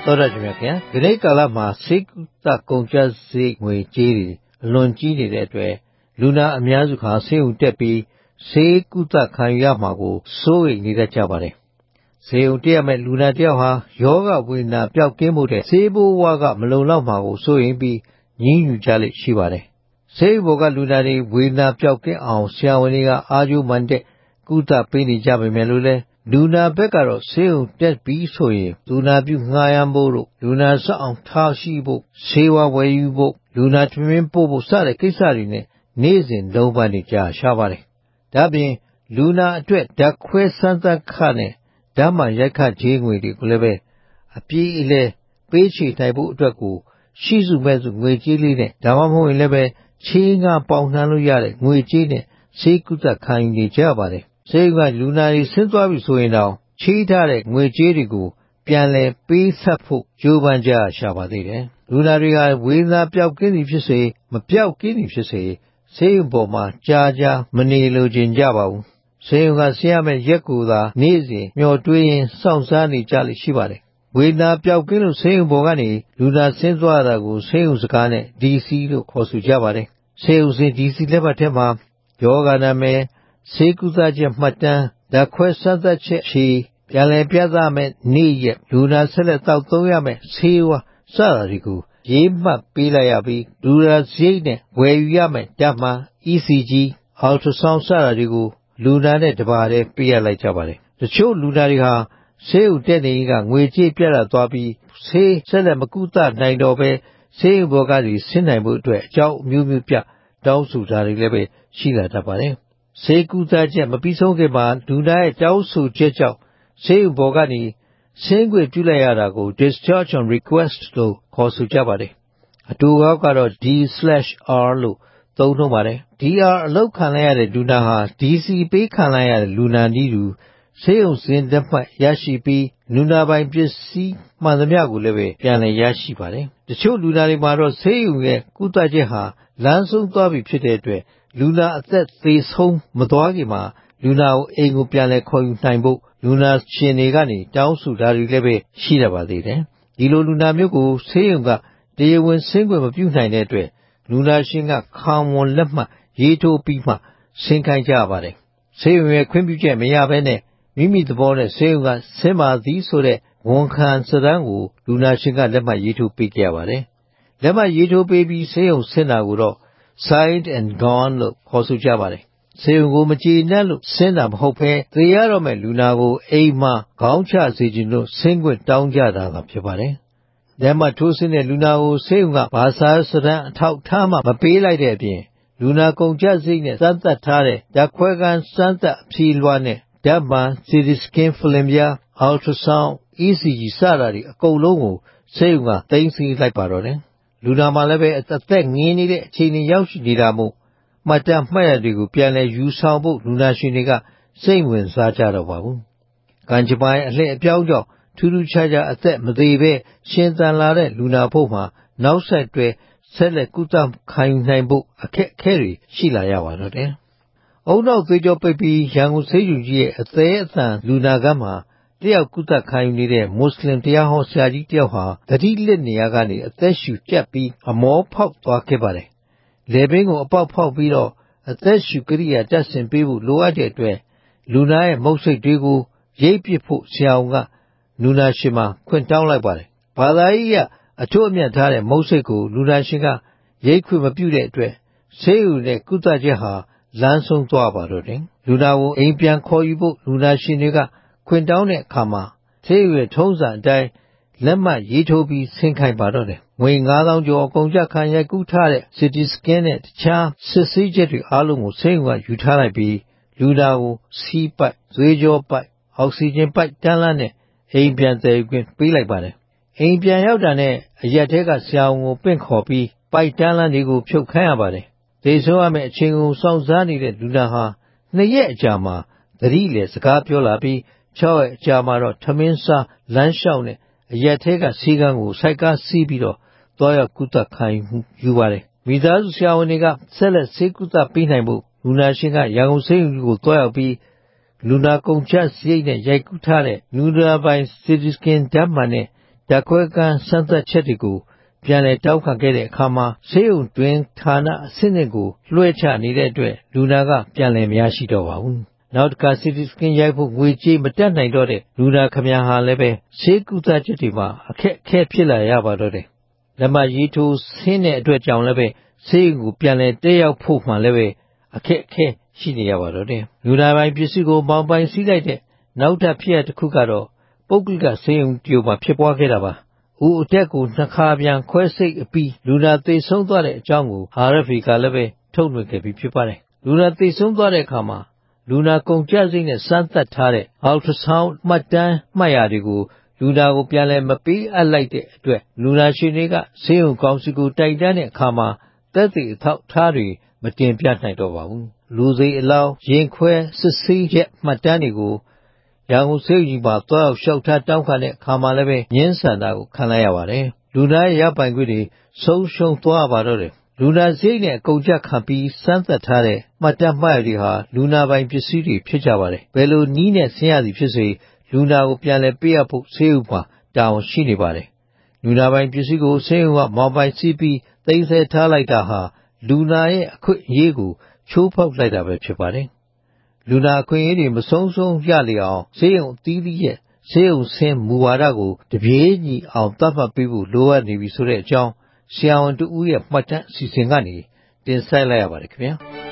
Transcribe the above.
သောတာရှင်များခင်ဗျာဒီနေ့ကာလမှာဆေးကုသကုန်ကျစရိတ်ငွေကြေးတွေအလွန်ကြီးနေတဲ့အတွက်လူနာအများစုခါဆေးရုံတက်ပြီးဆေးကုသခံရမှာကိုစိုးရိမ်နေတတ်ကြပါတယ်ဆေးရုံတက်ရမယ့်လူနာတယောက်ဟာယောဂဝေဒနာပျောက်ကင်းဖို့တဲ့ဆေးဘိုးဝါကမလုံလောက်မှာကိုစိုးရိမ်ပြီးညှင်းညူကြလိမ့်ရှိပါတယ်ဆေးရုံကလူနာတွေဝေဒနာပျောက်ကင်းအောင်ဆရာဝန်တွေကအားကျိုးမှန်တဲ့ကုသပေးနေကြပေမဲ့လို့လည်းလူနာဘက်ကတော့ဆေးရုံတက်ပြီးဆိုရင်လူနာပြုငှားရမ်းဖို့တို့လူနာဆောက်အောင်ထားရှိဖို့ဆေးဝါးဝယ်ယူဖို့လူနာထမင်းပို့ဖို့စတဲ့ကိစ္စတွေနဲ့နေ့စဉ်လုံးပန်းနေကြရှားပါတယ်။ဒါပြင်လူနာအတွက်ဓာတ်ခွဲစမ်းသပ်ခနဲ့ဓာတ်မှန်ရိုက်ခတ်ခြင်းငွေတွေကိုလည်းပဲအပြည့်အလဲပေးချေနိုင်ဖို့အတွက်ကိုရှိစုမဲ့စုငွေကြေးလေးနဲ့ဒါမှမဟုတ်ရင်လည်းပဲချေးငှားပေါင်နှံလို့ရတဲ့ငွေကြေးနဲ့ဆေးကုသခံယူနေကြပါတယ်။ဆေးကလူနာတွေဆင်းသွားပြီဆိုရင်တော့ချေးထားတဲ့ငွေကြေးတွေကိုပြန်လည်ပေးဆက်ဖို့ကြိုးပမ်းကြရှာပါသေးတယ်။လူနာတွေကဝေဒနာပျောက်ကင်းသည်ဖြစ်စေမပျောက်ကင်းသည်ဖြစ်စေဆေးရုံပေါ်မှာကြာမနေလိုချင်ကြပါဘူး။ဆေးရုံကဆင်းရမယ့်ရက်ကိုသာနေ့စဉ်မျှော်တွေးရင်းစောင့်စားနေကြလိမ့်ရှိပါတယ်။ဝေဒနာပျောက်ကင်းလို့ဆေးရုံပေါ်ကနေလူနာဆင်းသွားတာကိုဆေးရုံစကားနဲ့ DC လို့ခေါ်ဆိုကြပါတယ်။ဆေးရုံစဉ် DC လက်မှတ်ထဲမှာယောဂနာမည်ဆေးကုသချက်မှတ်တမ်းဓာတ်ခွဲစမ်းသပ်ချက်ဖြေပြန်လည်ပြသမယ့်နေ့ရက်လူနာဆက်လက်တောက်သုံးရမယ့်ဆေးဝါးစတာတွေကိုရေးမှတ်ပေးလိုက်ရပြီးလူနာစရိတ်နဲ့ဝယ်ယူရမယ့်ဓာတ်မှန် ECG ultrasound စတာတွေကိုလူနာနဲ့တပါးတည်းပေးရလိုက်ကြပါတယ်တချို့လူနာတွေဟာဆေးရုံတက်နေကငွေကြေးပြတ်သွားပြီးဆေးဆက်လက်မကုသနိုင်တော့ပဲဆေးရုံပေါ်ကနေဆင်းနိုင်ဖို့အတွက်အကြောင်းမျိုးပြတောင်းဆိုတာတွေလည်းပဲရှိလာတတ်ပါတယ်ဆေးကုသချက်မပြီးဆုံးခင်မှာလူနာရဲ့တောင်းဆိုချက်ကြောင့်ဆေးရုံပေါ်ကနေဆင်းခွင့်ပြုလိုက်ရတာကို discharge on request လို့ခေါ်ဆိုကြပါတယ်အတူကတော့ D/R လို့သုံးနှုန်းပါတယ် DR အလုပ်ခံလိုက်ရတဲ့လူနာဟာ DC ပေးခံလိုက်ရတဲ့လူနာနည်းတူဆေးရုံစဉ်လက်မှတ်ရရှိပြီးလူနာပိုင်ပစ္စည်းမှန်သမျှကိုလည်းပဲပြန်လည်ရရှိပါတယ်တချို့လူနာတွေမှာတော့ဆေးရုံရဲ့ကုသချက်ဟာလမ်းဆုံးသွားပြီဖြစ်တဲ့အတွက်လူနာအသက်သေဆုံးမသွားခင်မှာလူနာကိုအိမ်ကိုပြန်လည်ခေါ်ယူနိုင်ဖို့လူနာရှင်တွေကနေတောင်းဆိုတာတွေလည်းပဲရှိရပါသေးတယ်ဒီလိုလူနာမျိုးကိုဆေးရုံကတရားဝင်ဆင်းခွင့်မပြုနိုင်တဲ့အတွက်လူနာရှင်ကခံဝန်လက်မှတ်ရေးထိုးပြီးမှဆင်းခိုင်းကြပါတယ်ဆေးရုံရဲ့ခွင့်ပြုချက်မရဘဲနဲ့မိမိသဘောနဲ့ဆေးရုံကဆင်းပါသည်ဆိုတဲ့ဝန်ခံစာတမ်းကိုလူနာရှင်ကလက်မှတ်ရေးထိုးပေးကြရပါတယ်လက်မှတ်ရေးထိုးပေးပြီးဆေးရုံဆင်းတာကိုတော့ signed and gone လို့ခေါ်ဆိုကြပါတယ်ဆေးရုံကိုမကြေနပ်လို့ဆင်းတာမဟုတ်ဘဲသေရတော့မဲ့လူနာကိုအိမ်မှာခေါင်းချစေခြင်းလို့ဆင်းခွင့်တောင်းကြတာသာဖြစ်ပါတယ်လက်မှတ်ထိုးဆင်းတဲ့လူနာကိုဆေးရုံကဘာသာစတမ်းအထောက်ထားမှမပေးလိုက်တဲ့အပြင်လူနာကုန်ကျစရိတ်နဲ့စမ်းသပ်ထားတဲ့ဓာတ်ခွဲခန်းစမ်းသပ်အဖြေလွှာနဲ့ဓာတ်မှန် CT scan ဖလင်ပြား ultrasound ECG စတာတွေအကုန်လုံးကိုဆေးရုံကသိမ်းဆည်းလိုက်ပါတော့တယ်လူနာမှာလည်းပဲအသက်ငင်းနေတဲ့အခြေအနေရောက်ရှိနေတာမို့မှတ်တမ်းမှတ်ရတွေကိုပြန်လည်ယူဆောင်ဖို့လူနာရှင်တွေကစိတ်ဝင်စားကြတော့ပါဘူးကံကြမ္မာအလှည့်အပြောင်းကြောင့်ထူးထူးခြားခြားအသက်မသေးပဲရှင်သန်လာတဲ့လူနာဖို့မှာနောက်ဆက်တွဲဆက်လက်ကုသခံယူနိုင်ဖို့အခက်အခဲတွေရှိလာရပါတော့တယ်။အုံနောက်သွေးကြောပိတ်ပြီးရန်ကုန်ဆေးရုံကြီးရဲ့အသေးအသံလူနာကမ်းမှာတယောက်ကုသခံယူနေတဲ့မွတ်စလင်တရားဟောဆရာကြီးတယောက်ဟာသတိလစ်နေရကနေအသက်ရှူကျပ်ပြီးအမောဖောက်သွားခဲ့ပါတယ်။လည်ပင်းကိုအပေါက်ဖောက်ပြီးတော့အသက်ရှူကိရိယာတပ်ဆင်ပေးဖို့လိုအပ်တဲ့အတွက်လူနာရဲ့မုတ်စိတ်တွေကိုရိပ်ပစ်ဖို့ဆရာဝန်ကလူနာရှင်မှာခွင့်တောင်းလိုက်ပါတယ်။ဘာသာရေးအထွတ်အမြတ်ထားတဲ့မုတ်စိတ်ကိုလူနာရှင်ကရိပ်ခွင့်မပြုတဲ့အတွက်ဆေးရုံနဲ့ကုသချက်ဟာလမ်းဆုံးသွားပါတော့တယ်။လူနာကိုအိမ်ပြန်ခေါ်ယူဖို့လူနာရှင်တွေကခွင့်တောင်းတဲ့အခါမှာဆေးရုံရဲ့ထုံးစံအတိုင်းလက်မှတ်ရေးထိုးပြီးဆင်းခိုင်းပါတော့တယ်။ငွေ9000ကျော်အကုန်ကျခံရိုက်ကူးထားတဲ့ CT scan နဲ့တခြားစစ်ဆေးချက်တွေအားလုံးကိုဆေးရုံကယူထားလိုက်ပြီးလူနာကိုစီးပိုက်သွေးကြောပိုက်အောက်ဆီဂျင်ပိုက်တန်းလန်းနဲ့အိမ်ပြန်သယ်ယူခွင့်ပေးလိုက်ပါတယ်။အိမ်ပြန်ရောက်တာနဲ့အရက်ထဲကဆရာဝန်ကိုပင့်ခေါ်ပြီးပိုက်တန်းလန်းတွေကိုဖြုတ်ခိုင်းရပါတယ်။သေဆုံးရမယ့်အချိန်ကိုစောင့်စားနေတဲ့လူနာဟာ2ရက်အကြာမှာသတိလေစကားပြောလာပြီး6ရက်အကြာမှာတော့ထမင်းစားလမ်းလျှောက်နဲ့အရက်ထဲကစီးကန်းကိုစိုက်ကားစီးပြီးတော့သွားရောက်ကုသခံယူပါတယ်။မိသားစုဆရာဝန်တွေကဆက်လက်ဆေးကုသပေးနိုင်ဖို့လူနာရှင်ကရန်ကုန်ဆေးရုံကြီးကိုသွားရောက်ပြီးလူနာကုန်ကျစရိတ်နဲ့ရိုက်ကူးထားတဲ့လူနာပိုင် CT scan ဓာတ်မှန်နဲ့ဓာတ်ခွဲခန်းစမ်းသပ်ချက်တွေကိုပြန်လည်တောင်းခံခဲ့တဲ့အခါမှာဆေးရုံတွင်းဌာနအဆင့်ကိုလွှဲချနေတဲ့အတွက်လူနာကပြန်လည်မရရှိတော့ပါဘူး။နောက်တစ်ခါ CT scan ရိုက်ဖို့ငွေကြေးမတတ်နိုင်တော့တဲ့လူနာခမညာဟာလည်းပဲဆေးကုသချက်တွေမှာအခက်အခဲဖြစ်လာရပါတော့တယ်။လက်မရေးထိုးဆင်းတဲ့အတွက်ကြောင့်လည်းပဲဆေးရုံကိုပြန်လည်တက်ရောက်ဖို့မှလည်းပဲအခက်အခဲရှိနေရပါတော့တယ်။လူနာပိုင်းပစ္စည်းကိုမောင်းပိုင်စီးလိုက်တဲ့နောက်ထပ်ဖြစ်ရပ်တစ်ခုကတော့ပုဂ္ဂလိကဆေးရုံတရုံမှာဖြစ်ပွားခဲ့တာပါ။ဦးအတက်ကိုနှစ်ခါပြန်ခွဲစိတ်အပြီးလူနာသေဆုံးသွားတဲ့အကြောင်းကို RFA ကလည်းပဲထုတ်လွှင့်ခဲ့ပြီးဖြစ်ပါတယ်။လူနာသေဆုံးသွားတဲ့အခါမှာလူနာကုန်ကျစရိတ်နဲ့စမ်းသပ်ထားတဲ့ ultrasound မှတ်တမ်းမှတ်ရာတွေကိုလူနာကိုပြန်လည်မပေးအပ်လိုက်တဲ့အတွက်လူနာရှင်တွေကဆေးရုံကောင်စီကိုတိုင်တန်းတဲ့အခါမှာသက်သေအထောက်အထားတွေမတင်ပြနိုင်တော့ပါဘူး။လူစိတ်အလောင်းရင်ခွဲစစ်ဆေးချက်မှတ်တမ်းတွေကိုရန်ကုန်ဆေးရုံကြီးမှာသွားရောက်လျှောက်ထားတောင်းခံတဲ့အခါမှာလည်းပဲငင်းဆန်တာကိုခံလိုက်ရပါတယ်။လူနာရဲ့ရပိုင်ခွင့်တွေဆုံးရှုံးသွားပါတော့တယ်။လူနာစိတ်နဲ့အကုန်ကြခံပြီးစမ်းသပ်ထားတဲ့မှတ်တမ်းမှတ်ရာတွေဟာလူနာပိုင်ပစ္စည်းတွေဖြစ်ကြပါတယ်။ဘယ်လိုနည်းနဲ့ဆင်းရသည်ဖြစ်စေလူနာကိုပြန်လည်ပေးအပ်ဖို့ဆေးရုံမှာတာဝန်ရှိနေပါတယ်။လူနာပိုင်ပစ္စည်းကိုဆေးရုံကမောင်းပိုင်စီးပြီးသိမ်းဆည်းထားလိုက်တာဟာလူနာရဲ့အခွင့်အရေးကိုချိုးဖောက်လိုက်တာပဲဖြစ်ပါတယ်။လူနာအခွင့်အရေးတွေမဆုံးရှုံးရလေအောင်ဆေးရုံအသီးသီးရဲ့ဆေးရုံဆင်းမူဝါဒကိုတပြေးညီအောင်သတ်မှတ်ပေးဖို့လိုအပ်နေပြီဆိုတဲ့အကြောင်းဆရာဝန်တဦးရဲ့မှတ်တမ်းအစီအစဉ်ကနေတင်ဆက်လိုက်ရပါတယ်ခင်ဗျာ။